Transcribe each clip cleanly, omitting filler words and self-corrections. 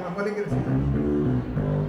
I'm going to get it.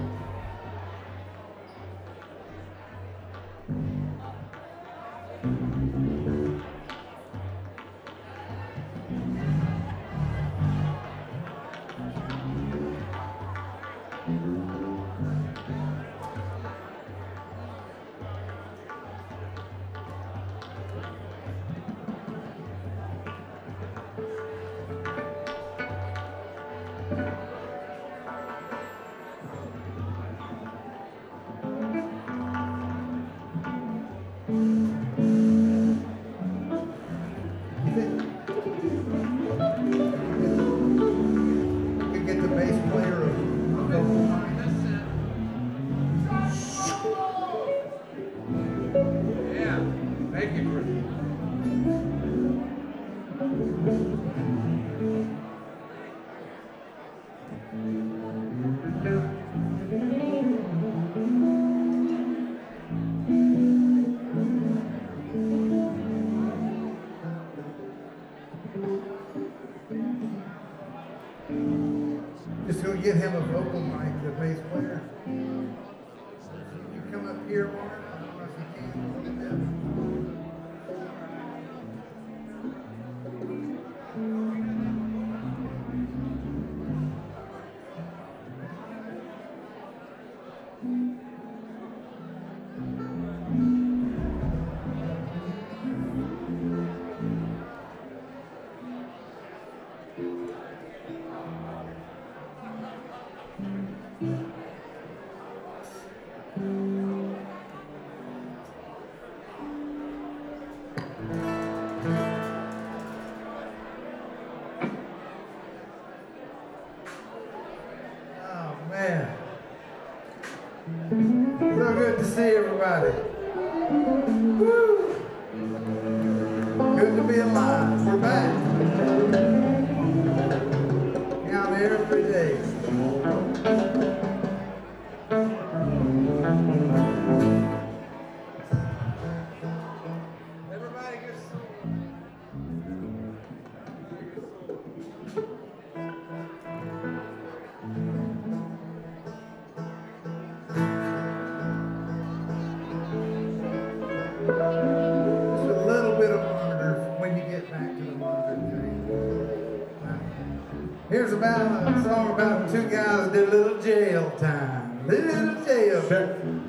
Just go get him a vocal mic, the bass player. You come up here, Mark. I don't know if you can. Look at this. Man, so good to see everybody. Woo. Good to be alive. We're back. Out every day. Everybody gets just a little bit of monitor when you get back to the monitor thing. Here's about a song about two guys that did a little jail time. Little jail time.